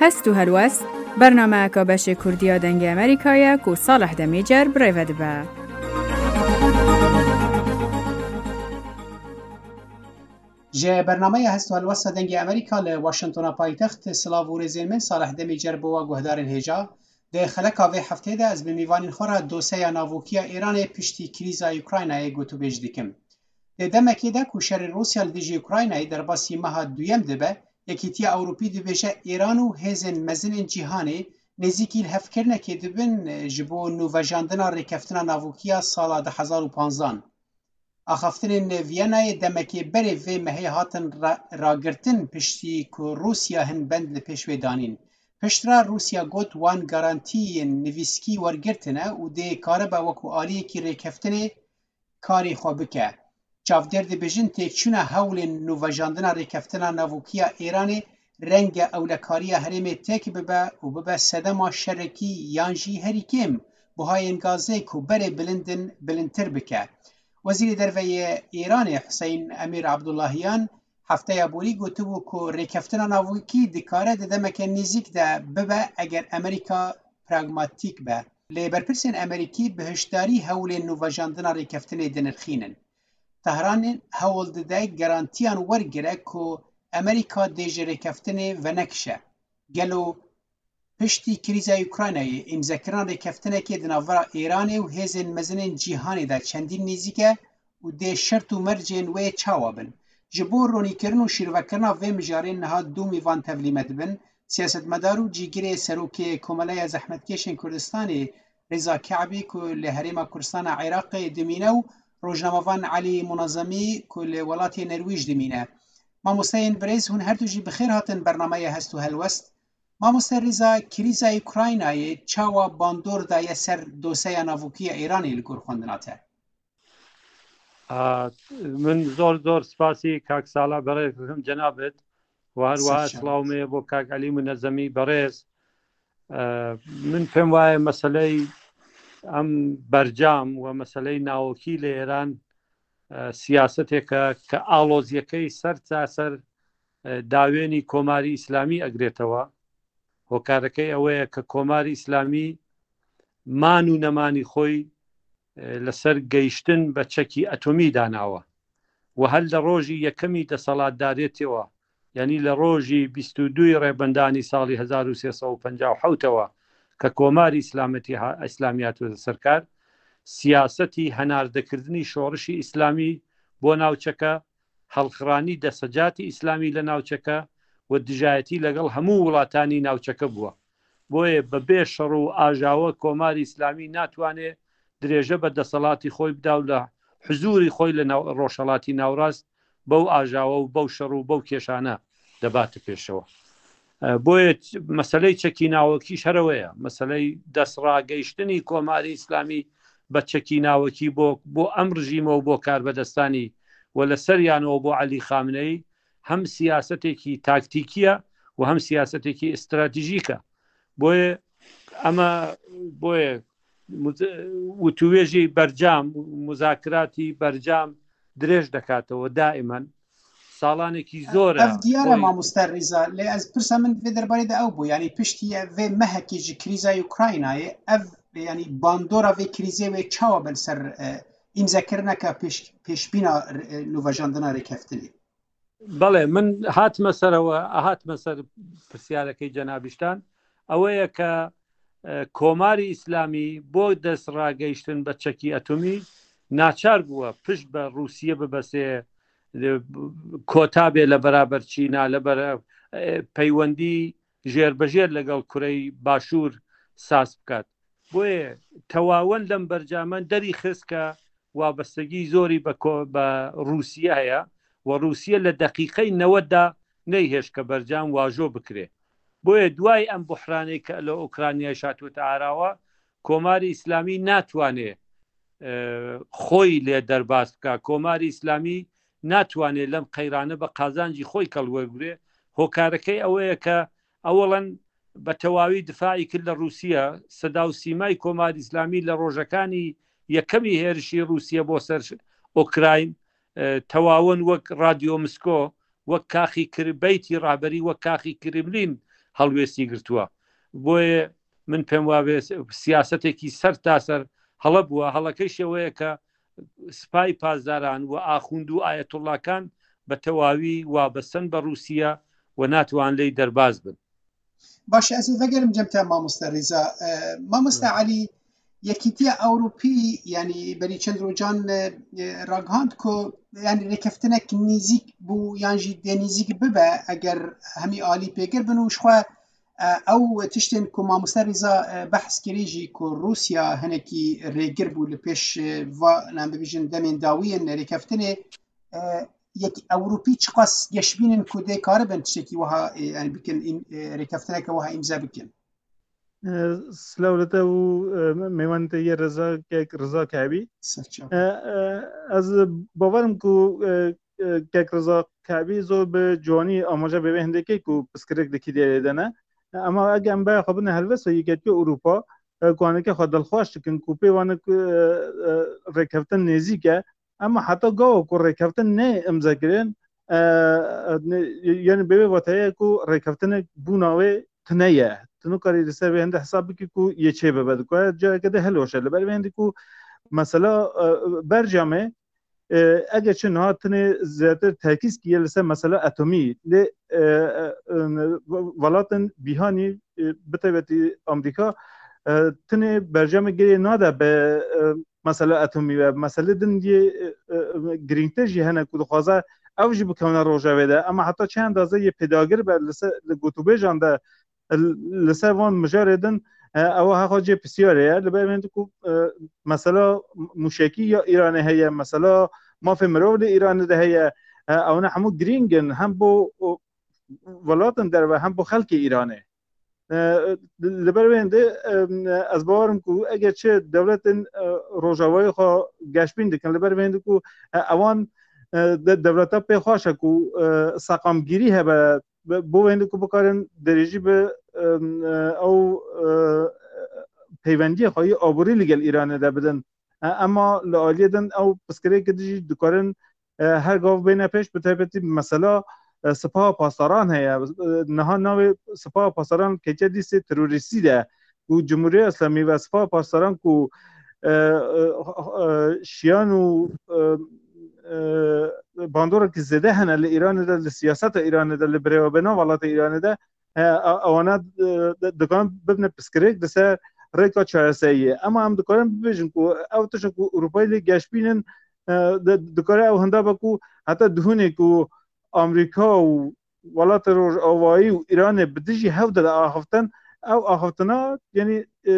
هەست و هەلوەست بەرنامەیەکە بەشی کوردیە دەنگی ئەمریکایە و ساڵح دەمیجەر برێڤە دەبە. جه برنامه هست و هەلوەستە دەنگی ئەمریکا لە واشنتۆنە پایتەخت سلااو و رێزێن من ساڵح دەمیجەر بۆوە گوهدارن هێجا دێ خەلەکا vê hefteyê ez bi mêvanên xwe re doseya navûkiya Îranê piştî krîza Ukraynayê gotûbêj dikim. Dê demekê de ku şerê Rûsya li dijî Ukraynayê derbasî meha duyem dibe, Yekîtiya Ewropî dibêje Îran û hêzên mezinên cîhanê nêzîkî li hevkirinekê dibin ji bo nûvejandina rêkeftina navûkiya sala 2015. Axaftinên Vîyenayê demekê berê vê mehê hatin ragirtin piştî ku Rûsya hin bend li pêş wê danîn. Piştre Rûsya got wan garantiyên nivîskî wergirtine û dê karibe wekû aliyekî rêkeftinê karê xwe bike. Çavdêr dibêjin têkçûna hewlên nûvejandina rêkeftina navûkiya Îranê renge ewlekariya herêmê têk bibe û bibe sedema şerekî yan jî herî kêm buhayên gazê ku berê bilindin bilindtir bike. Wezîrê Derveyê Îranê Hüseyin Emîr Abdullahiyan hefteya borî gotibû ku rêkeftina navûkî dikare di demeke nêzik de bibe eger Amerîka pragmatîk be. Lê berpirsên Amerîkî bi hişdarî hewlên nûvejandina rêkeftinê dinirxînin. Tehranê hewl dide garantiyan wergire ku Amerîka dê ji rêkeftinê venekişe. Gelo piştî krîza Ukraynayê îmzekirina rêkeftinekê di navbera Îranê û hêzên mezinên cîhanê de çendîn nêzik e û dê şert û mercên wê çawa bin. Ji bo ronîkirin û şîrvekirina vê mijarên niha du mîvan tevlîme dibin. Siyasetmedar û cîgirê Serokê Komeleya Zehmetkeşên Kurdistanê Rêza Keebî ku li Herêma Kurdistana Iraqê dimîne û rojnamevan Elî Munezemî ku li welatê Nerwîj dimîne. Mamosteyên birêz hûn her du jî bi xêr hatin bernameyê hest û helwest. Mamoste Rêza, krîza Ukraynayê çawa bandor daye ser doseya navûkiya Îranê li gor xwendina te? من زۆر سپاسی کاک ساڵا بەڕێز بکەم جەنابێت و هەروەها سڵاومەیە بۆ کاک عەلی منەزەمی بەڕێز. من پێم وایە مەسەلەی ئەم بەرجام و مەسەلەی ناوەکی لە ئێران سیاسەتێکە کە ئاڵۆزیەکەی سەر چاسەر داوێنی کۆماری ئیسلامی ئەگرێتەوە. هۆکارەکەی ئەوەیە کە کۆماری ئیسلامی مان و نەمانی خۆی لەسەر گەیشتن بە چەکی ئەتۆمی داناوە و هەل لە ڕۆژی یەکەمی دەسەڵاتدارێتەوە، یعنی لە ڕۆژی 22 ڕێبەندانی ساڵی 1950ەوە کە کۆماری ئیسلامیاتوە سەرکار سیاسەتی هەناردەکردنی شۆڕشی ئیسلامی بۆ ناوچەکە، هەڵخڕانی دەسەجاتی ئیسلامی لە ناوچەکە و دژایەتی لەگەڵ هەموو وڵاتانی ناوچەکە بووە. بۆیە بەبێ شەڕ و ئاژاوە کۆماری ئیسلامی ناتوانێت درێژە بە دەسەڵاتی خۆی بدا و لە حزوری خۆی لە ڕۆژهەڵاتی ناوڕاست بەو ئاژاوە و بەو شەڕ و بەو کێشانە دەباتە پێشەوە. بۆیە مەسەلەی چەکی ناوەکی شەرەوەیە، مەسەلەی دەستڕاگەیشتنی کۆماری ئیسلامی بە چەکی ناوەکی بۆ ئەم ڕژیمە و بۆ کاربەدەستانی و لە سەریانەوە بۆ عەلی خامنەی هەم سیاسەتێکی تاکتیکیە و هەم سیاسەتێکی ئستراتیژیکە. بۆیە ئەمە بۆیە وتوێژی بەرجام مذاکراتی بەرجام درێژ دەکاتەوە دائیمەن ساڵانێکی زۆرە. ئەف دیارە مامۆستا ڕێزا، لێ ئەس پرسە من vê derbarê de ew bû، yanî piştî vê mehekê ji krîza Ukraynayê ev yanî bandora vê krîzê wê çawa bin ser îmzekirineka pêşbîna nûvejandina rêkeftinê. بەڵێ من هاتمە سەرەوە هاتمە سەر پرسیارەکەی جەنابیشتان ئەوەیە کە کۆماری ئیسلامی بۆ دەستڕاگەیشتن بە چەکی ئەتۆمی ناچار بووە پشت بە رووسیە ببەسێ کۆتا بێ لە بەرابەر چینا لە پەیوەندی ژێربەژێر لەگەڵ کوڕەی باشوور ساس بکات. بۆیە تەواوەن لەم بەرجامە دەری خست کە وابەستگی زۆری بە رووسیە هەیە و رووسیە لە دەقیقەی 90دا نەیهێش کە بەرجام واژۆ بکرێ. بۆیە دوای ئەم بحرانەی کە لە ئۆکرانیای شاتوتە ئاراوە کۆماری ئیسلامی ناتوانێت خۆی لێ دەرباز بکە، کۆماری ئیسلامی ناتوانێت لەم قەیرانە بە قازانجی خۆی کەڵوەرگرێ. هۆکارەکەی ئەوەیە کە ئەوەڵەن بە تەواوی دفاعی کرد لە رووسیە. سەدا و سیمای کۆماری ئیسلامی لە ڕۆژەکانی یەکەمی هێرشی رووسیە بۆ سەر ئۆکراین تەواون وەک رادیۆ مسکۆ وەک کاخی کربەیتی ڕابەری وەک کاخی کرملین هەڵوێستی گرتووە بۆیە من پێم وابێ سیاسەتێکی سەر تاسەر هەڵە بووە هەڵەکەی شێوەیە کە سپای پازداران و ئاخوند و ئایەتوڵڵاکان بە تەواوی وابەستن بە رووسیا و ناتوان لی دەرباز بن. باشە ئەس vەگەرم جەمتە مامۆستا ڕیزا مامۆستا عەلی یەکیتیە ئەوروپی ینی بەری چەند ڕۆژان ڕاگەهاند کۆ ینی ڕێکەفتنێک نزیک بوو یانژی دێنیزیک ببە ئەگەر هەمی ئالی پێگر بن و شخوا ئەو تشتێن کۆ مامۆستا ڕیزا بەحث کریژی کۆ رووسیا هەنێکی ڕێگر بوو لە پێش نامبژن دەمێن داویەن ڕێکەفتنێ یەک ئەوروپی چقاس گەشببینن کو دێ کارە بن تشتێکی وها بکەن ڕێکەفتنێکە وها ئیمزا بکەن. سلااوەتە و میوانتە یە ڕزا کابی ئەز باوەرم کو کێک ڕزا کابی زۆر بە جوانی ئاماژە بێ هەندێکێک و پسکرێک دەکی دێدەنە ئەما ئەگەم بە خە بنە هەلوەسە یەکێتی ئوروپا کوانەکە خۆ دڵخواش دکن کو پێوانە ڕێکەفتن نێزیکە ئەمە حتا گاوە کو ڕێکەفتن نێ ئەمزەگرێن یعنی بێ وەتەیە و ڕێکەفتنێک بووناوێ تنەیە تنوکاری لەسەر هەندە حساب بکی و یەکێ ببە دکوایە جارەکەدە هەلۆشە لەبەر هەندی و مەسەلا بەرجامێ ئەگەر چ هاتنێ زیاتر تاکیزکیە لەسەر مەسەلا ئەتۆمی لێ وڵاتن بیهانی بتایبەتی ئەمریکا تنێ بەرجامە گەرێ نادا بە مەسەلا ئەتۆمی و مەسەلە دنگی گرنگتر جی هەنە و دخوازە ئەو جی بکەونە ڕۆژاوێدا ئەمە حتا چەند ئەندازە یە پێداگر بە لە گوتوبێژاندا لەسەر وان مژارێدن ئەوە هەخوا جێ پرسیارەیە لەبەر هەندێک مەسەلا موشکی یا ئیرانە هەیە مەسەلا مافێ مرۆڤ لە ئیرانەدا هەیە ئەوە هەموو گرینگن هەم بۆ وڵاتن دەرەوە هەم بۆ خەڵکی ئیرانێ لەبەر وێندێ ئەس باوەرم کو ئەگەر چێ دەوڵەتن ڕۆژاوای خۆ گەشتبین دکەن لەبەر وێندێک و ئەوان دەوڵەتە پێخواشە و سەقامگیری هەبە بۆ وێندێک و بکارن دەرێژی بە ئەو پەیوەندیە خۆی ئابووری لەگەڵ ئیرانەدا بدەن ئەما لە ئالیەدەن ئەو پسکرێک دژی دکارن هەر گاو بینە پێش بتایبەتی مەسەلا سپاه پاسداران هەیە نەها ناوێ سپاه پاسداران کێچە دیسێ تروریستیدا و جمهوری ئەسلامی و سپاه پاسداران و شیان و باندۆرێکی زێدە هەنە لە ئیرانەدا لە سیاسەتە ئیرانەدا لە برێوەبێنە وڵاتە ئیرانەدا ئەوانە دەکان ببنە پسکرێک لەسەر ڕێکا چارەسەریە ئەمە ئەم دکارن ببێژن و ئەو تشک و ئوروپای لێ گەشتبینن دکارە ئەو هەندا بەکو هەتا دهونێک و ئەمریکا و وڵاتە ڕۆژئاوایی و ئیرانێ بدژی هەودە لە ئاخفتن ئەو ئاخفتنا یعنی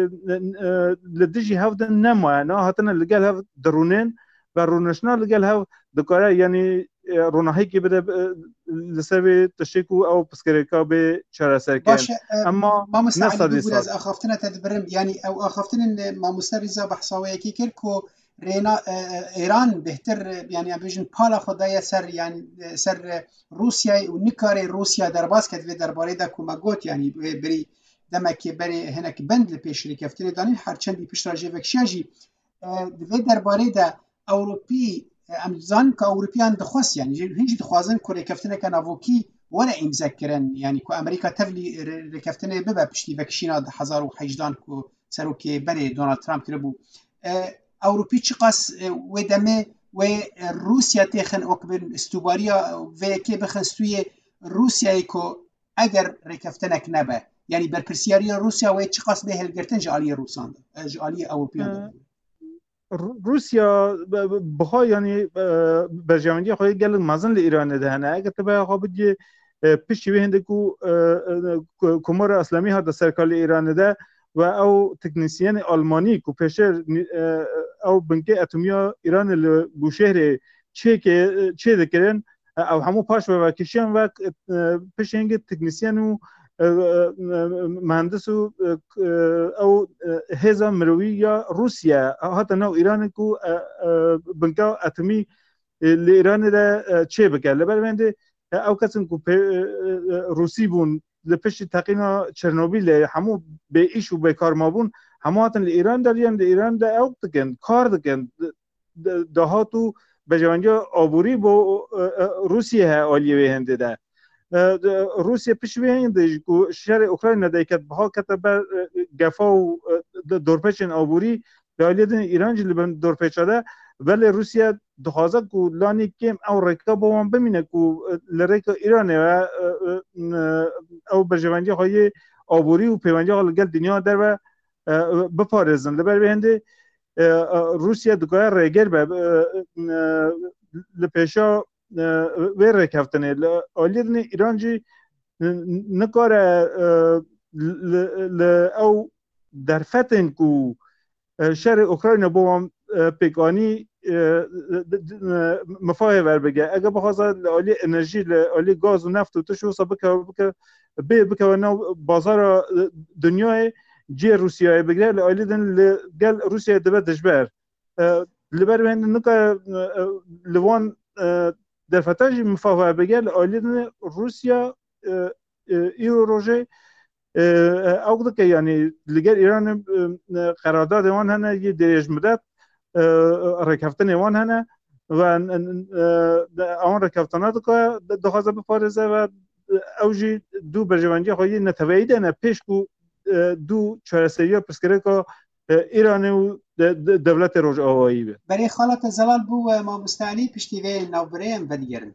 لە دژی هەودە نەمایە ناهاتنە لەگەل هەو دڕونێن و ڕوونەشنا لەگەل هەو دکارە یعنی ڕۆناهەیەکی بدە لەسەر تشتێک و ئەو پسکرێکا بێ چارەسەرکەن ئەمما مامۆستا ئاخفتنەتە دبرم ینی ئەو ئاخفتنن مامۆستا ڕیزا بەحساوەیەکی کرد کۆ رێنا ئێران بهتر ینی ئەبێژن پاڵا خۆدایە سەر یان سەر رووسیای و نکارێ رووسیا دەرباز کە دوێ دەربارەیدا کومەگوت ینی بری دەمەکێ بەرێ هەنێک بند لە پێش ڕێکەفتنێ دانین هەرچەندی پشتڕاژێڤێکشیاژی دوێ دەربارەیدا ئەوروپی ئەمزان کە ئەوروپیان دخواست ینی هیچ دخوازن کو ڕێکەفتنێکە ناڤۆکی وەرە ئیمزەکردن ینی کو ئەمریکا تەولی ڕێکەفتنێ ببە پشتیڤەکشینا 2018 کو سەرۆکێ بەرێ دۆنالد ترامپ کربوو ئەوروپی چقاس وێ دەمێ وێ رووسیا تێخن وەکبن استوباریە vەیەکێ بخن ستویە رووسیایی کۆ ئەگەر ڕێکەفتنێک نەبە ینی بەرپرسیاریە رووسیا وێ چقاس بێ هەلگرتن ژالیە رووساندا ژالیە ئەوروپیان رووسیا بخوا ینی بەرژەوەندی خۆی گەلک مەزن لە ئیرانەدا هەنە ئەگەر تەبای خۆ بگێ پشتی وێ هەندێک و کومۆرە ئەسلامی هاتە سەرکار لە ئیرانەدا و ئەو تکنیسیەنی ئەڵمانی و پێشەر ئەو بنکە ئەتۆمیا ئیران لە بوشێرێ چێ دەکردن ئەو هەموو پاش بەواکیشیان و پشێنگە تکنیسیەن و مهندس و ئەو هێزە مرۆوی یا رووسیا هاتە ناو ئیرانێک و بنکە ئەتۆمی لە ئیرانەدا چێ بکات لەبەر وێندێ ئەو کەسن و رووسی بوون لە پشتی تەقینا چرنۆبیل هەموو بێ ئیش و بێکارمابوون هەموو هاتن لە ئیران دەریان لە ئیراندا ئەو دکەن کار دکەن داهات و بەژەوەندی ئابووری بۆ رووسیا هەیە ئالیەوێ هەندێدا روسیا پشوین دیج کو شهر اوکراین دیکت بها کتب گفا و دورپچن آبوری دالیدن ایران جلبن دورپچاده ولی روسیا دخوازه کو لانی کم او رکاب وان بمینه کو لرک ایران و او برجوانجی های آبوری و پیوانجی ها لگل دنیا در و بپارزن لبر بهنده روسیا دکای رگر به لپیشا وی رکفتنه آلیدن ایران جی نکاره او در فتن کو شهر اوکراین بوام پیکانی مفاهی ور بگه اگه بخواه لعالی انرژی لعالی گاز و نفت و تشو بکه نو بازار دنیای جی روسیای بگیره لعالی دن لگل روسیای دبه دجبر لبر بهند نکه لوان در فتاجی مفاهی بگه لعالی دن روسیا ایرو روژه او که یعنی لگر ایران قرارداد وان هنه یه دریج مدت رکفتن وان هنه و آن رکفتنات که دخوازه بپارزه و اوجی دو برجوانجی خواهی نتویده نه پیش کو دو چهارسری پسکره که ایران و دولت روج آوایی به برای خالت زلال بو ما مستعلی پشتیوه نوبریم و دیگرن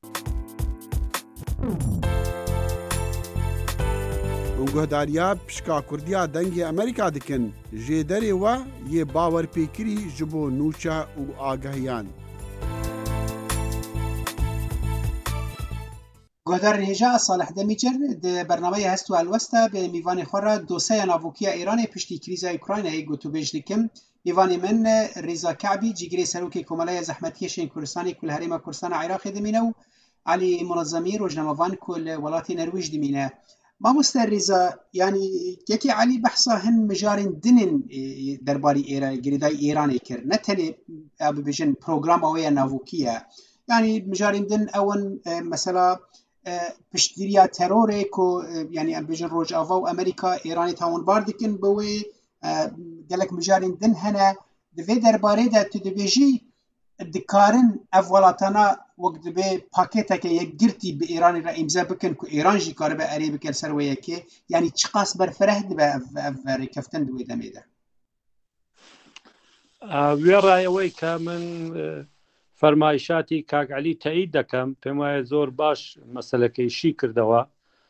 گهداریا پشکا کردیا دنگی امریکا دکن جیدری و یه باور پیکری جبو نوچا و آگاهیان گهدار هجا صالح دمیجر ده برنامه هستو الوستا به میوان خورا دوسه ناووکیا ایران پشتی کریزا اوکراین گوتو بیج دکم میوان من رضا کعبی جگری سروکی کمالای زحمتی شین کردستانی کل هریم کردستان عراق دمینه و علی منظمی روزنامه‌وان کل ولات نروژ دمینه ما مسترزا يعني يكي علي بحثا هن مجارين دنن درباري إيران جريداي إيراني كر نتني أبو بيجن برنامج أويا نافوكية يعني مجارين دن أون مثلا بشتريا تروري كو يعني أبو بيجن روج أفو أمريكا إيراني تاون باردكن بوي قالك مجارين دن هنا دفي درباري دا تدبيجي دکارن اولاتانا وقت به پاکت که یک گرتی به ایران را امضا بکن که ایران جی کار به اری بکن سرویه که یعنی چقاس بر فرهد به رکفتن دوی دمیده وێڕایەوەی کە من فەرمایشاتی کاک عەلی تایید دەکەم پێم وایە زۆر باش مەسەلەکەیشی کردەوە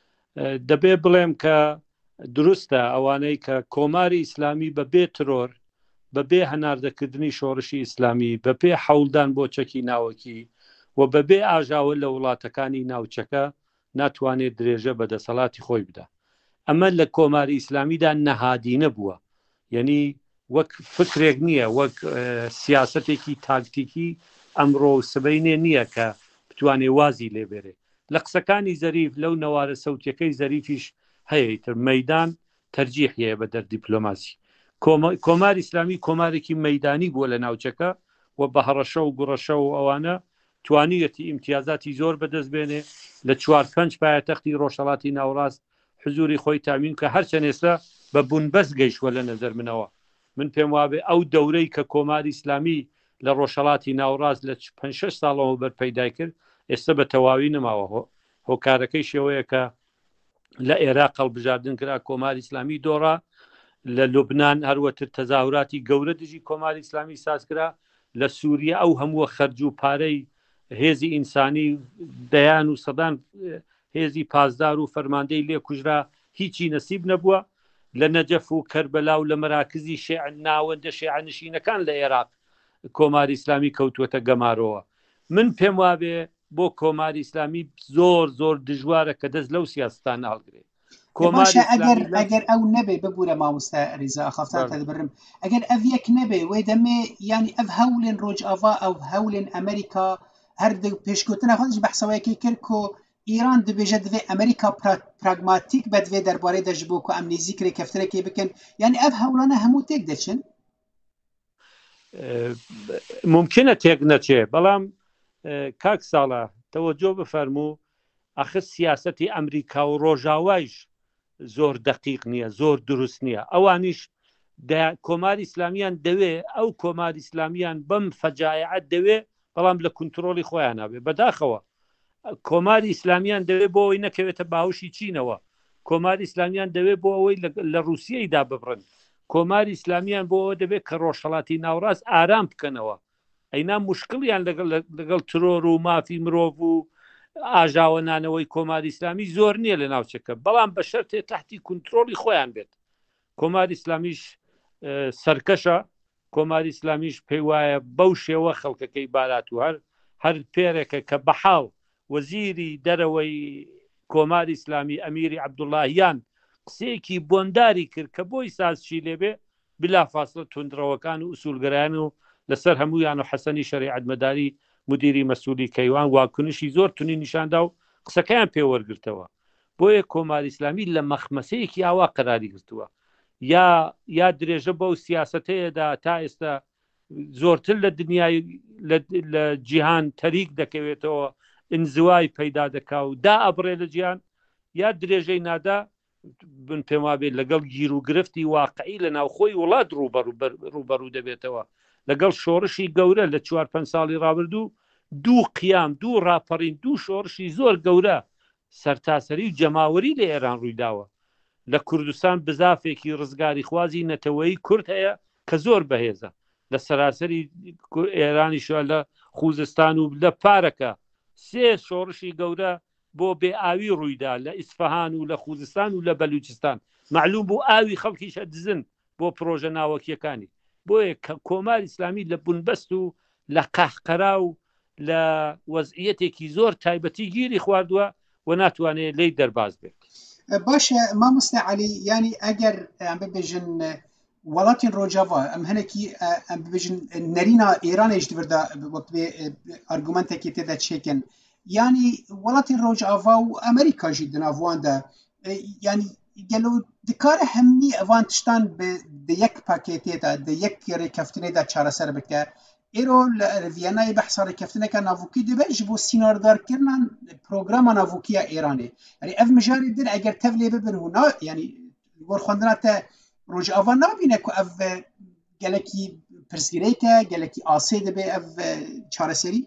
دەبێ بڵێم کە دروستە ئەوانەی کە کۆماری ئیسلامی بەبێ ترۆر بەبێ هەناردەکردنی شۆڕشی ئیسلامی بەپێ حەوڵدان بۆ چەکی ناوەکی و بەبێ ئاژاوە لە وڵاتەکانی ناوچەکە ناتوانێت درێژە بەدەسەڵاتی خۆی بدە ئەمە لە کۆماری ئیسلامیدا نەهادینە بووە یعنی وەک فکرێک نییە وەک سیاسەتێکی تاکتیکی ئەمڕۆ سبەینێ نییە کە بتوانێ وازی لێبێرێ لە قسەکانی زەریف لەو نەوارە سەوتیەکەی زەریفیش هەیە تر مەیدان تەرجیحیە بە دەردیپلۆماسی کۆماری ئیسلامی کۆمارێکی مەیدانی بووە لە ناوچەکە و بە هەڕەشە و گوڕەشە و ئەوانە توانیەتی ئیمتیازاتی زۆر بەدەست بێنێ لە 4-5 پایتەختی ڕۆژهەڵاتی ناوڕاست حزوری خۆی تامین کە هەرچەند ئێستا بە بوونبەست گەیشتووە لە نەزەر منەوە من پێم وابێ ئەو دەورەی کە کۆماری ئیسلامی لە ڕۆژهەڵاتی ناوڕاست لە 5-6 ساڵەوە بەرپەیدا کرد ئێستا بە تەواوی نەماوە هۆکارەکەی شێوەیە کە لە عێراق هەڵبژاردن کرا کۆماری ئیسلامی دۆڕا لە لوبنان هەروەتر تەزاوراتی گەورە دژی کۆماری ئیسلامی سازکرا لە سووریا ئەو هەمووە خەرج و پارەی هێزی ئینسانی دەیان و سەدان هێزی پازدار و فەرماندەی لێ کوژرا هیچی نەسیب نەبووە لە نەجەف و کەربەلا و لە مەراکزی شیع ناوەندە شیعەنشینەکان لە عێراق کۆماری ئیسلامی کەوتووەتە گەمارەوە من پێم وابێ بۆ کۆماری ئیسلامی زۆر دژوارە کە دەست لەو سیاستان هەڵگرێت باشە ئەگەر ئەو نەبێ ببوورە مامۆستا ریزا ئەخافتان تەدبرم ئەگەر ئەڤ یەک نەبێ وێ دەمێ ینی ئەڤ هەولێن ڕۆژئاوا ئەو هەولێن ئەمریکا هەر پێشکەوتنە خۆش بەحسەوەیەکی کرد کۆ ئیران دەبێژە دەوێ ئەمریکا پراگماتیک بە دوێ دەربارەی دەژ بۆ کە ئەم نزیکرێ کەفتەرێکی بکەن یعنی ئەڤ هەوڵانە هەموو تێک دەچن ممکنە تێک نەچێ بەڵام کاک ساڵە تەوەجۆ بفەرموو ئەخر سیاسەتی ئەمریکا و ڕۆژاوایش زۆر دقیق نییە زۆر دروست نییە ئەوانیش کۆماری ئیسلامیان دەوێ ئەو کۆماری ئیسلامیان بەم فەجایعەت دەوێ بەڵام لە کنترۆلی خۆیان نابێ بەداخەوە کۆماری ئیسلامیان دەوێت بۆ ئەوەی نەکەوێتە باوشی چینەوە، کۆماری ئیسلامیان دەوێت بۆ ئەوەی لە رووسیەیدا ببڕن، کۆماری ئیسلامیان بۆ ئەوە دەبێت کە ڕۆژهەڵاتی ناوڕاست ئارام بکەنەوە. ئەینا مشکڵیان لەگەڵ ترۆر و مافی مرۆڤ و ئاژاوەنانەوەی کۆماری ئیسلامی زۆر نییە لە ناوچەکە، بەڵام بە شەرتێ تحتی کنترۆلی خۆیان بێت. کۆماری ئیسلامیش سەرکەشە، کۆماری ئیسلامیش پێی وایە بەو شێوە خەڵکەکەی بارات و هەر پێرێکە کە بەحاڵ وەزیری دەرەوەی کۆماری ئیسلامی ئەمیری عەبدوڵڵاهیان قسەیەکی بۆنداری کرد کە بۆی سازچی لێبێ بلافاصلە توندڕەوەکان و ئوسولگەرایان و لەسەر هەمویان و حەسەنی شەریعەت مەداری مدیری مەسئولی کەیوان واکنشی زۆر تونی نیشاندا و قسەکەیان پێوەرگرتەوە. بۆیە کۆماری ئیسلامی لە مەخمەسەیەکی ئاوا قەراری گرتووە، یا درێژە بەو سیاسەتەیەدا تا ئێستا زۆرتر لە دنیای لە جیهان تەریک دەکەوێتەوە، ئنزوای پەیدا دەکا و دا ئەبڕێ لە جیهان، یا درێژەی نادا بن پێم وابێت لەگەڵ گیر و گرفتی واقعی لە ناوخۆی وڵات ڕوبەڕوو دەبێتەوە، لەگەڵ شۆڕشی گەورە لە 4-5 ساڵی ڕابردوو دوو قیام، دوو ڕاپەڕین، دوو شۆڕشی زۆر گەورە سەرتاسەری و جەماوەری لە ئێران ڕوویداوە. لە کوردستان بزافێکی ڕزگاری خوازی نەتەوەی کورد هەیە کە زۆر بەهێزە، لە سەراسەری ئێرانی شوە لە خوزستان و لە پارەکە 3 شۆڕشی گەورە بۆ بێ ئاوی ڕوویدا لە ئیسفەهان و لە خوزستان و لە بەلوچستان. معلوم بوو ئاوی خەڵکیشە دزن بۆ پرۆژە ناوەکیەکانی. بۆیە کۆماری ئیسلامی لە بنبەست و لە قەحقەرا و لە وەزعیەتێکی زۆر تایبەتی گیری خواردووە و ناتوانێت لی دەرباز بێت. باشە مامۆستا عەلی، ینی ئەگەر ئەم ببێژن وڵاتین ڕۆژاوا ئەم هەنێکی ئەم ببێژن نەرینا ئێرانێش دوردا وەک بێ ئارگومنتێکی تێدا چێکن، ینی وڵاتین ڕۆژاوا و ئەمریکاژی دناواندا، ینی گەلو دکارە هەمنی ئەوان تشتان بە یەک پاکێتێدا دە یەک ڕێکەفتنێدا چارەسەر بکە. ئێرۆ لە ڤیەنای بەحسا ڕێکەفتنەکە ناڤوکی دەبێت ji بۆ سیناردارکردنا پرۆگراما ناڤوکیە ئێرانê. یعنی ئەv mijarê dir eger tev lê bibin û yanî gor xwendina te rojava nabîne ku ev gelekî pirsgirêk e, gelekî asê dibe ev çareserî?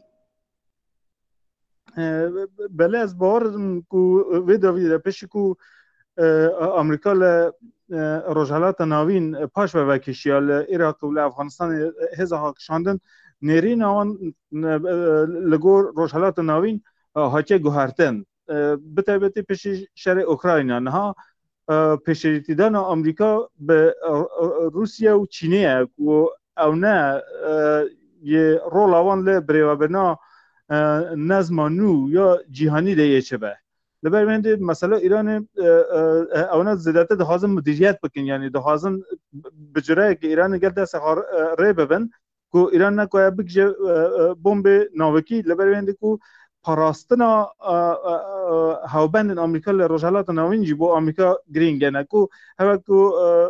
Belê ez bawer dikim ku vê davî de pêşî ku Amerîka li Rojhilatê Navîn paş ve vekişiya li Iraq û li Efxanistanê hêza hakişandin, nêrîna wan li gor Rojhilatê Navîn hatiye guhertin. Bi taybetî pêşî şerê Ukrayna niha pêşerîtîdana Amerîka bi Rûsya û Çînê ye ku ew ne yê rola wan li birêvebirina nezma nû ya cîhanî de yê çibe. Li ber wê de mesela Îranê ew ne zêdetir dixwazin müdîriyet bikin, yanî dixwazin bi cirayekî Îranê gel dest rê bibin ku Îran nekeye bikije bombê navekî. Li ber wê de ku parastina hewbendên Amerîka li Rojhilatê Navîn jî bo Amerîka girîng e, ku hevek ku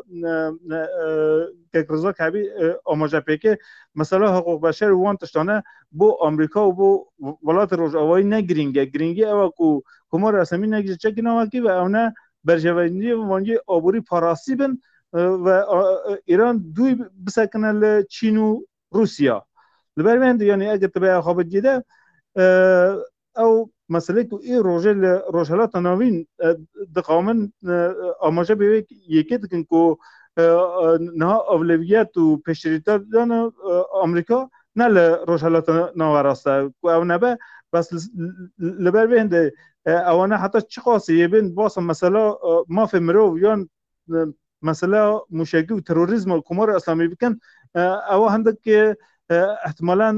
Kekrizak hebî amajepêkê mesela hiqûq beşer û wan tiştane bo Amerîka û bo welatê Rojavayî ne girîng e. Girîngî ew e ku Komar Esemî nekije çekî navekî ve ew ne berjevendiyê wan jî aborî parastî bin ve Îran dûî bisekine li Çîn û Rûsya. Li ber wê de yanî eger tibe xebitî de ew meselê ku ê rojê li Rojhilatê Navîn diqamin amaje bê wê yekê dikin ku niha evleviyet û pêşerîtdana Amerîka ne li Rojhilatê Nawerast e ku ew nebe bes li ber wê de ewane heta çi qasî yê basa mesela mafê mirov yan mesela mûşekî û terorîzma Komara Islamî bikin, ew hindekî ihtimalan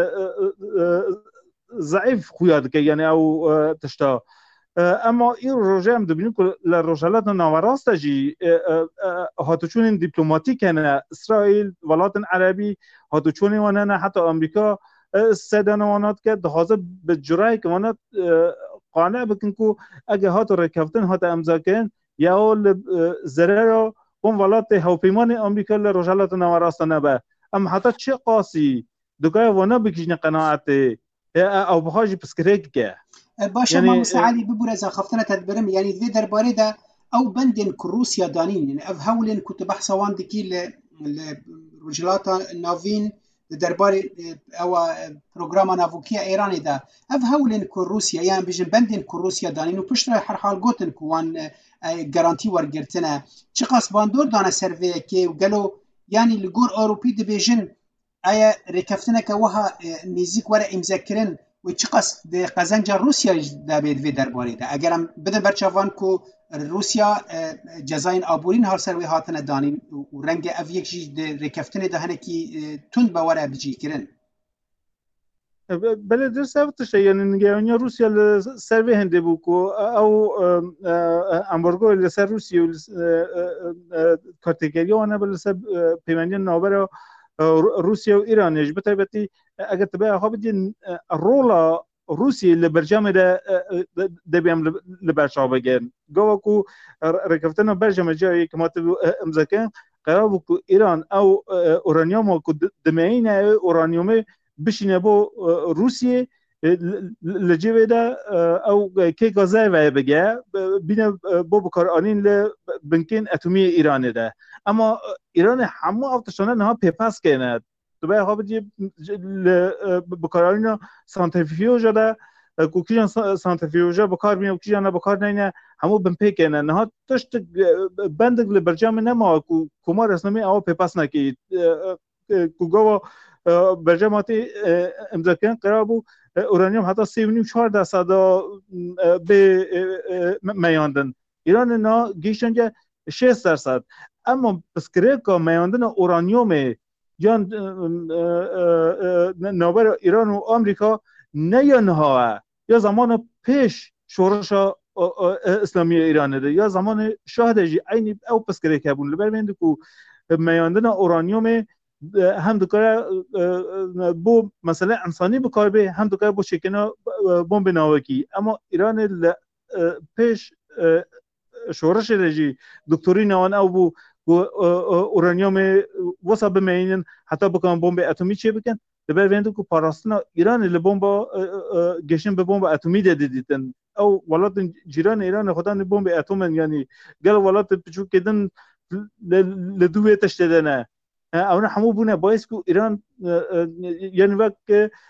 ضعیف خویا dike, yani ew tişta. Ema îro rojê em dibînin ku li Rojhilatê Nawerast de jî hatûçûnên dîplomâtîk hene. İsraîl, welatên Erebî hatûçûnên wan hene, heta Amerîka sedana wan hat dike, dixwaze bi cirayekî wan qane bikin ku eger hat rêkeftin hata emzakirin ya li zerera wan welatê hewpeymanê Amerîka li Rojhilatê Nawerast de nebe. Em heta çi qasî dikaye wana bikîjîne qenaetê ew biha jî piskirêk bike. Başa Mamosta Elî bibûreza xeftina tedbirim, yanî vê derbarê de ew bendên ku Rûsya danîn, ev hewlên ku tu behsa wan dikî li Rojhilata Navîn درباره او پروگرام ناوکی ایران ده اف هولن کو روسیا یان بجن بندن کو روسیا دانین و پشت هر حال گوتن کو وان گارانتی ورگرتنه چه قاس باندور دانه سروی کی گلو یعنی لګور اوروپی د بجن ایا رکفتنه که وها نزیک وره امضا کرن و چه قاس د قزنج روسیا د بيد درباره ده اگر هم بدن برچوان کو روسیا جزاین آبورین هر سروی هاتنه دانین و رنگ اف یک جی د رکفتنه ده هنه کی تون باوره بجی کرن بله درست هفتش یعنی نگهانی روسیا سروی هنده بو کو او امبارگو لسر روسیا کارتگری آنه بله سر پیمانی نابر روسیا و ایرانش بطیبتی اگر تبعه خواب دین رولا روسیه لبرجام ده بیم لبرشا بگن گوه کو رکفتن برجام جایی که ما امزکن قرار بود که ایران او اورانیوم کو دمین اورانیوم بشینه با روسیه لجیبه ده او که گازه وای بگه بینه با بکار آنین لبنکین اتمی ایرانه ده اما ایران همه افتشانه نها پیپس کنه تو به خواب دی بکارانینا سانتریفیوژا ده کوکیجان سانتریفیوژا بکار میاد کوکیجان بکار نه همو بمپی کنه نه تشت بندگ لبرجام نما کومار اسلامی او پیپس نکی کوگو برجاماتی امضا کردن قرار بود اورانیوم حتی 3.4% به میاندن ایران نه گیشنجا 6%. اما بسکره که میاندن اورانیوم یا نوبر ایران و آمریکا نه یا یا زمان پیش شورش اسلامی ایران ده یا زمان شاهدجی عینی او پسکره که بون لبر بینده که میاندن اورانیوم هم دکاره بو مسئله انسانی بکار به هم دکاره بو شکنه بمب ناوکی اما ایران پیش شورش رجی دکتوری نوان او بو اورانیوم واسه بمینن حتی بکنن بمب اتمی چه بکن لبر ویندو که پاراستنا ایران لبمب گشن به بمب اتمی دیدن او ولات جیران ایران خودن بمب اتم یعنی گل ولات پچو کدن لدوه تشتدنه اونا همو بونه باعث که ایران یعنی وقت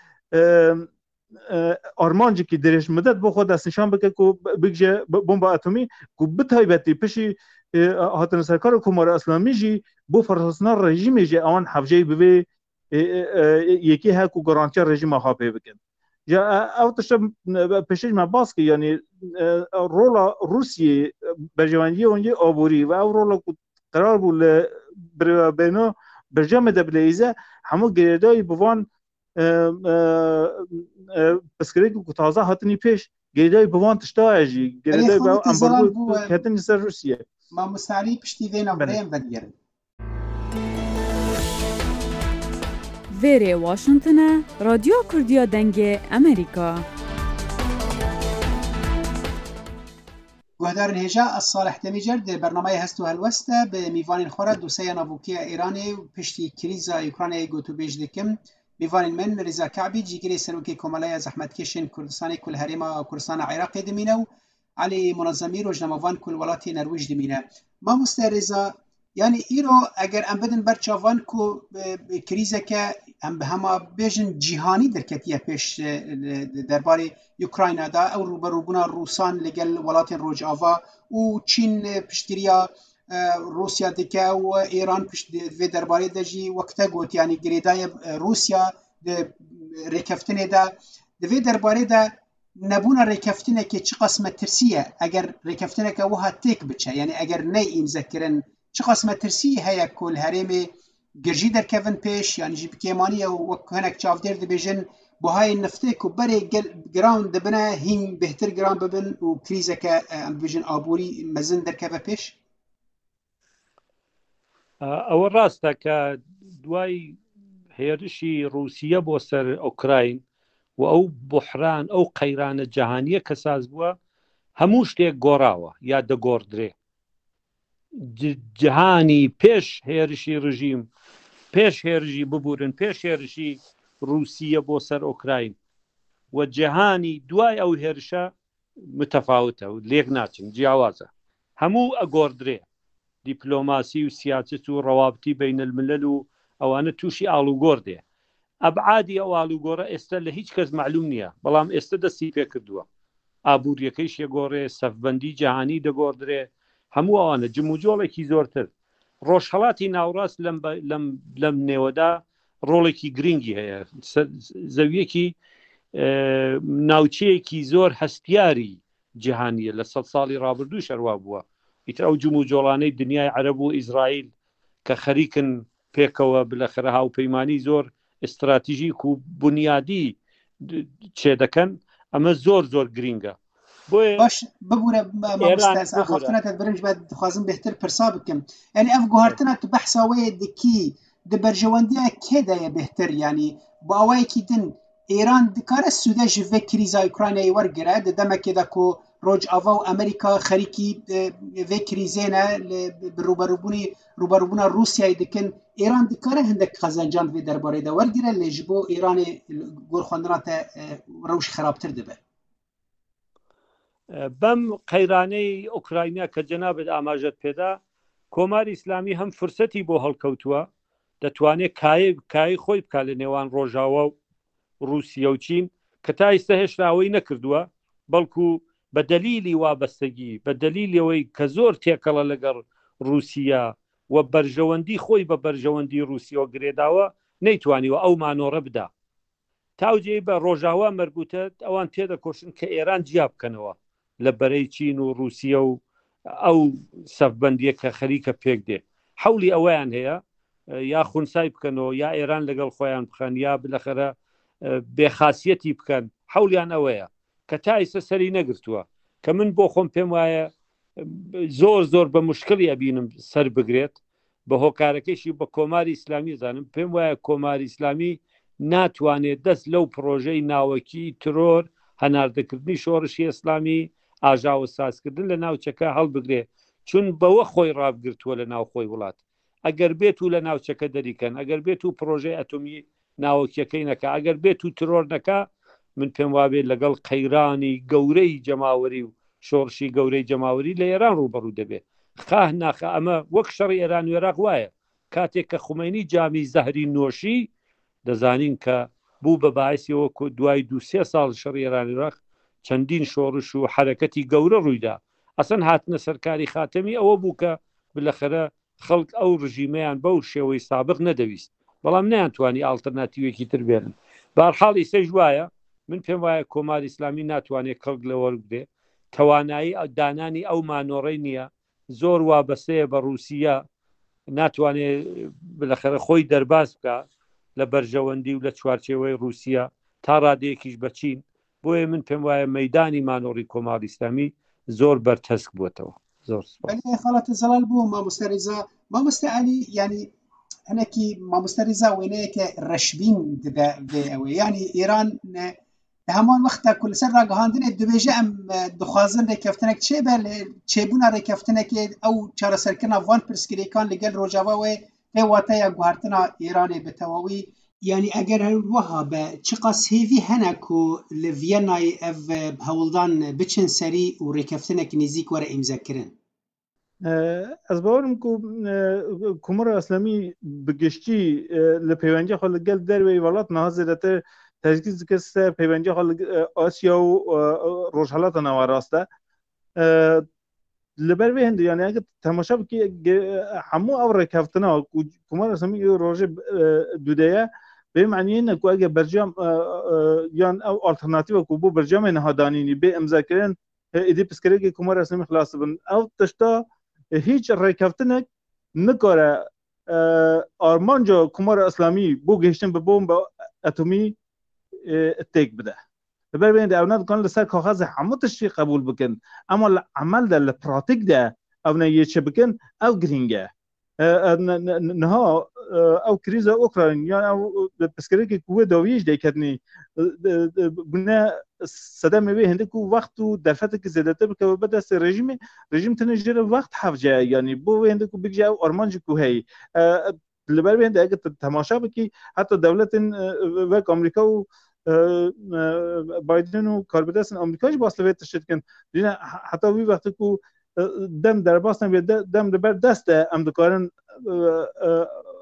آرمانجی که درش مدت با خود دست نشان بکه که بگه بمب اتمی که بتایبتی پشی هاتن سرکار کمار اسلامی جی بو فرسنا رژیم جی آن حفجه بوی یکی ها کو گارانتی رژیم ها بکن یا او تشم پشیج ما باس که یعنی رولا روسیه برجوانی اونجا آبوری و او رولا قرار بود بینو برجام دبلیزه همو گریدای بوان بسکری که تازه هاتنی پیش گریدای بوان تشتاجی گریدای با امبارگو هاتنی سر روسیه ما مستعری پشتی وینا بریم بدیرن ویری واشنطن رادیو کردیا دنگ امریکا گهدارن هجا از صالح دمیجر در برنامه هستو هلوسته به میوان خورا دوسه ناوکی ایرانی و پشتی کریزا اوکراینی گوتو بیج دکم میوان من رضا کعبی جیگری سروکی کمالای زحمت کشن کردستان کل هریما کردستان عراق دمینه و علی منظمی روزنامه‌وان کل ولاتی نروژ دمینه ما مسترزا یعنی ایرو اگر ام بدن برچاوان کو کریزه که ام به همه بیژن جهانی درکتیه پیش درباره اوکراین دا او روبروبونا روسان لگل ولات روجاوا و چین پشتگیریا روسیا دکه و ایران پشت و درباره دجی وقتا گوت یعنی گریدای روسیا رکفتنه دا و درباره دا نبونا رکفتنه که چه قسمت ترسیه اگر رکفتنه که وها تیک بچه یعنی اگر نه امذکرن چه قسمت ترسیه هیا کل هرم گرجی در کفن پیش یعنی جی بکیمانی و هنک چافدر دبیجن بهای نفته که بره گراوند دبنه هین بهتر گراوند ببن و کریزه که بيجن آبوری مزن در کفن پیش ئەوە ڕاستە کە دوای هێرشی رووسیە بۆ سەر ئۆکراین و ئەو بحران ئەو قەیرانە جەهانیە کە ساز بووە هەموو شتێک گۆڕاوە یا دەگۆڕدرێ جەهانی پێش هێرشی ڕژیم پێش هێرشی ببورن پێش هێرشی رووسیە بۆ سەر ئۆکراین و جەهانی دوای ئەو هێرشە متەفاوتە و لێک ناچن جیاوازە هەموو ئەگۆڕدرێ دیپلۆماسی و سیاست و ڕەوابتی بین الملل و ئەوانە تووشی ئاڵوگۆڕ دێ ئەبعادی ئەو ئاڵوگۆڕە ئێستا لە هیچ کەس معلوم نییە، بەڵام ئێستا دەستی پێ کردووە. ئابوووریەکەیش یەگۆڕێ، سەفبەندی جیهانی دەگۆڕدرێ، هەموو ئەوانە جموجۆڵێکی زۆرتر. ڕۆژهەڵاتی ناوڕاست لەم نێوەدا ڕۆڵێکی گرنگی هەیە، زەویەکی ناوچەیەکی زۆر هەستیاری جیهانیە لە 100 ساڵی ڕابردوو شەروا بووە. ئیتر ئەو جموجۆڵانەی دنیای عەرەب و ئیزرائیل کە خەریکن پێکەوە بلەخرە هاوپەیمانی زۆر ئستراتیژیک و بنیادی چێ دەکەن، ئەمە زۆر زۆر گرینگە. باش ببوورە خافتنەکەت برنج بە دخوازم بهتر پرسا بکەم، یعنی ئەف گوهارتنە تو بەحساوەیە دکی di berjewendiya kê de ye bêhtir, yanî bi awayekî din Êran dikare Sûde ji vê krîza Ukraynayê wergire di demekê de ku Rojava û Amerîka xerîkî vê krîzê ne bi rûberûbûna Rûsyayê dikin. Êran dikare hindek xezencan vê derbarê de wergire lê ji bo Êranê gorxwendina te rewş xerabtir dibe. بەم قەیرانەی ئوکراینیا کە جەنابێت ئاماژەت پێدا، کۆماری ئیسلامی هەم فرسەتی بۆ هەڵکەوتووە، دەتوانێت کایی خۆی بکات لە نێوان ڕۆژاوە و رووسیا و چین کە تا ئێستا هێشتا ئەوەی نەکردووە، بەڵکو بە دەلیلی وابەستگی، بە دەلیلەوەی کە زۆر تێکەڵە لەگەڵ رووسیا و بەرژەوەندی خۆی بە بەرژەوەندی رووسیەوە گرێداوە، نەیتوانیوە ئەو مانۆڕە بدا. تاوجێ بە ڕۆژاوا مەربوتە ئەوان تێدەکۆشن کە ئێران جیا بکەنەوە لە بەرەی چین و رووسیا و ئەو سەفبەندیە کە خەریکە پێک دێ. حولی ئەوەیان هەیە یا خونسای بکەنەوە، یا ئێران لەگەڵ خۆیان بخەن، یا بلەخەرە بێخاسیەتی بکەن. حولیان ئەوەیە کە تا ئێستا سەری نەگرتووە، کە من بۆ خۆم پێم وایە زۆر زۆر بە مشکلی ئەبینم سەر بگرێت. بە هۆکارەکەیشی بە کۆماری ئیسلامی زانم، پێم وایە کۆماری ئیسلامی ناتوانێت دەست لەو پرۆژەی ناوەکی ترۆر هەناردەکردنی شۆڕشی ئیسلامی ئاژاوە سازکردن لە ناوچەکە هەڵبگرێ، چون بەوە خۆی ڕابگرتووە لە ناو خۆی وڵات. ئەگەر بێت و لە ناوچەکە دەریکەن، ئەگەر بێت و پرۆژەی ئەتۆمی ناوەکیەکەی نەکە، ئەگەر بێت و ترۆر نەکە، من پێم وابێت لەگەڵ قەیرانی گەورەی جەماوەری و شۆڕشی گەورەی جەماوەری لە ئێران ڕوبەڕوو دەبێت. خاه ناخە ئەمە وەک شەڕی ئێران و عێراق وایە، کاتێک کە خومەینی جامی زەهری نۆشی، دەزانین کە بوو بە باعثیەوە دوای 2-3 ساڵ شەڕی ئێران و عێراق چەندین شۆڕش و حرەکەتی گەورە ڕوویدا. ئەسەن هاتنە سەرکاری خاتەمی ئەوە بوو کە بلەخەرە خەڵک ئەو ڕژیمەیان بەو شێوەی سابق نەدەویست، بەڵام نەیانتوانی ئالتەرناتیوێکی تر بێنن. بەهەرحاڵ ئێستەش وایە، من پێم وایە کۆماری ئیسلامی ناتوانێت کەڵک لەوەربێ، توانایی دانانی ئەو مانۆڕەی نییە، زۆر وابەستەیە بە رووسیا، ناتوانێت بلەخەرە خۆی دەرباز بکە لە بەرژەوەندی و لە چوارچێوەی رووسیا تا ڕادەیەکیش بە چین. بۆیە من پێم وایە مەیدانی مانۆڕی کۆماری ئیسلامی زۆر بەرتەسک بووەتەوە. زۆر خەڵەت زەلال بوو مامۆستا عەلی، ینی هەنێکی مامۆستا ریزا وێنەیەکە ڕەشبین دەبێ ئەوەی، ینی ئێران هەمان وەختە کو لەسەر ڕاگەهاندنێ دەبێژە ئەم دخوازن ڕێکەفتنێک چێبە چێبوونا ڕێکەفتنێکێ ئەو چارەسەرکردنا وان پرسکرێکان لەگەل ڕۆژاواوێ پێ واتەیە گوهارتنا ئێرانێ بە تەواوی. یعنی ئەگەر هەروەها بە چقاس هێوی هەنە کو لە ڤیەنای ئەڤ هەوڵدان بچن سەری و ڕێکەفتنێک نزیک وەرە ئیمزاکردن. Ez bawerim ku Komara Islamî bi giştî li peyvendiya xwe li gel derweyî welat niha zêdetir tezgîz dike ser peyvendiya xwe li Asya û rojhelata nawarast e. Li ber vê hindî yani eger temaşa bikî hemû ew rêkeftina ku Komara Islamî rojê dudeye bê meعنiyê ne ku eger bercam yan ew alternatîva ku bû bercamê nihadanînî bê imzakirin êdî pirsgirêkê Komara Islamî xilas bibin. Ew tişta هیچ ڕێکەفتنێک نکاره ئارمانجا کومارە ئەسلامی بۆ گەیشتن بە بۆم بە ئەتۆمی تێک بدە. لەبەر بێن ئەو ناتوانن لەسەر کاغەزە هەموو تشتی قبول بکەن، ئەما لە عەمەلدا لە پراتیکدا ئەو نەیەکێ بکەن ئەو گرینگە. نها ئەو کریزە ئوکراین یان ئەو پرسکرێکی کوێ داویش دەیکردنی بنە سەدەمێ وێ هەندێک و وەخت و دەرفەتێکی زێدەتر بکەوە بەدەست ڕژیم تەنێ ژێرە وەخت حەفجەیە، یعنی بۆ وێ هەندێک و بگژە ئەو ئەرمانجی کو هەیە. لەبەر بێن ئەگەر تەماشا بکی حتا دەولەتن وەک ئەمریکا و بایدن و کاربەدەستن ئەمریکاش باس لەوێ تشتکن حتا وی وەختێک و دەم دەرباستن دەم لەبەر دەستە ئەم دکارن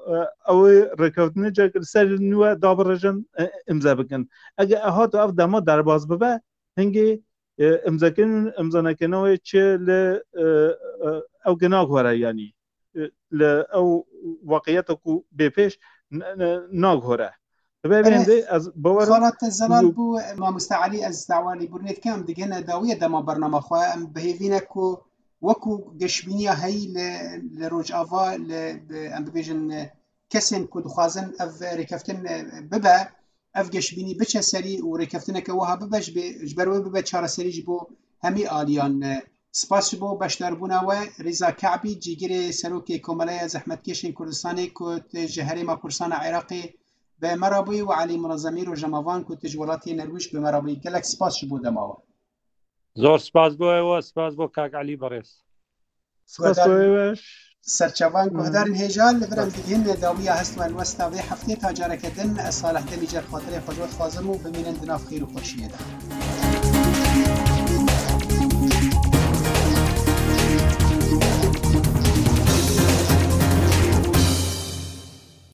او رکوتنه جا سر نو دابرجن امضا بکن اگه اهات اف دما در باز ببه هنگی امضا نکنه چه ل او گناه وره یعنی ل او واقعیت کو بپیش ناگوره ببینید از باور خالات زلال بو ما مستعلی از دعوانی برنیت کم دیگه نداویه دما برنامه خواه ام بهیوینه کو وەکو گەشتبینیە هەی لە ڕۆژئاوا ئەم ببێژن کەسێن کو دخوازن ئەv ڕێکەفتن ببە ئەv گەشتبینی بچە سەری و ڕێکەفتنەکە وەها ببەش ji ber wê bibe çareserî ji bo hemî aliyan spas ji bo beşdarbûna we Rêza Keዕbî cîgirê serokê Komeleya Zehmetkeşên Kurdistanê ku ji Herêma Kurdistana Iraqê bi merabûyî û Elî Munezemî Rojemavan ku ji welatiyê Nerwîj bi merabûyî gelek spas ji bo dema we. زۆر سپاس بۆ ئێوە سپاس بۆ کاک عەلی بەڕێز سەرچەوان گوهدارن هێژا لەبەرم دیگەن داویە هەستوان وەستا vê heftê ta carekê din ez Salih Demîcer xatirê xwe jî dixwazim û bimînin di nav xêr û xweşiyê de.